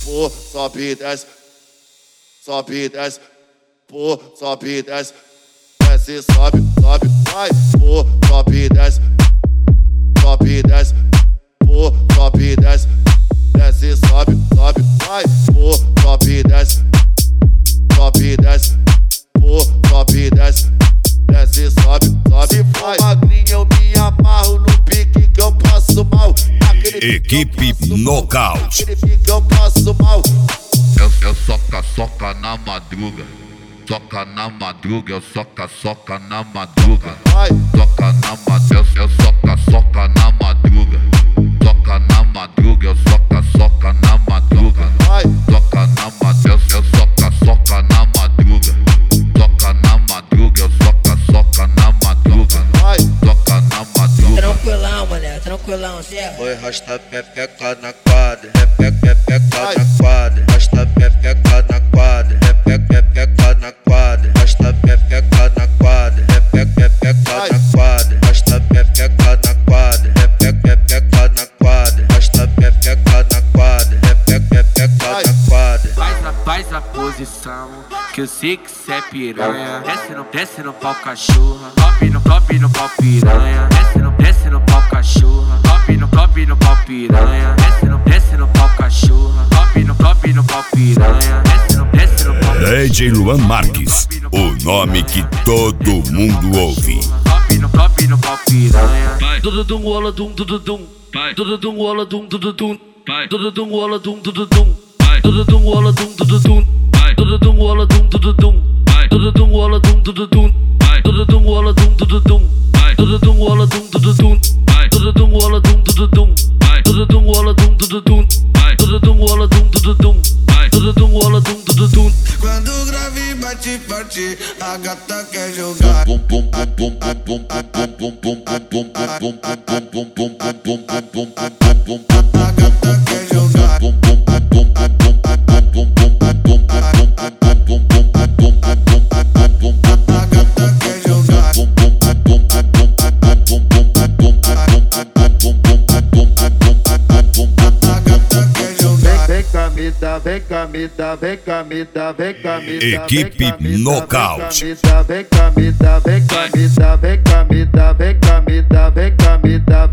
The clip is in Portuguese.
pô, sobe e desce, sobe e desce, pô, sobe e desce, desce, sobe, sobe, vai, pô, sobe e desce, sobe e desce, pô, sobe e desce, desce, sobe, sobe, vai, pô, sobe e desce, sobe e desce, pô, sobe e desce, desce, sobe, sobe, vai. Se for magrinho eu me amarro no pique que eu passo mal. Equipe Nocaute. Aquele pique eu passo mal. Eu soca na madruga. Soca na madruga, eu soca na madruga. Vai. Soca na madruga, eu soca na madruga. Soca na madruga, eu soca na madruga. Vai. Soca na madruga, eu soca na madruga. Soca na madruga, eu soca na madruga. Vai. Soca na madruga. Tranquilão, mulher, tranquilão, Zé. Oi, rasta pepeca na quadra, pepeca na quadra, rasta pepeca na quadra, pepeca na quadra, rasta pepeca na quadra, pepeca na quadra, rasta pepeca na quadra, pepeca na quadra, rasta pepeca na quadra, pepeca na quadra. Faz a posição, que eu sei que cê é piranha. Desce no pau cachorra, top no pau piranha. Desce no pau cachorra, top no pau piranha. Desce no pau cachorra, top no pau piranha. Desce no pau DJ Luan Marques, o nome que todo mundo ouve. top no pau piranha. Dududum, ola dum, dududum. Dududum, ola dum, dududum. Dududum, ola dum, dududum. Dududum, ola dum, dududum. Dududum, ola dum, dududum. Dududum, ola dum, dududum. Dududum, ola dum, dududum. Dududum, ola dum, dududum. Dududum, ola dum, dududum. Dududum, ola dum, dududum. Dududum, ola dum, dududum. Dududum, ola dum, dududum. Quando o grave bate forte, a gata quer jogar. Bum bum bum bum bum bum bum bum bum bum bum bum bum bum. A gata quer jogar. Vem cá, me dá, vem cá, me dá, vem cá, me dá. Equipe Vem cá, me dá, Nocaute. vem cá, me dá, vem cá, me dá, vem cá, me dá, vem cá, me dá, vem cá, me dá, vem cá, me dá.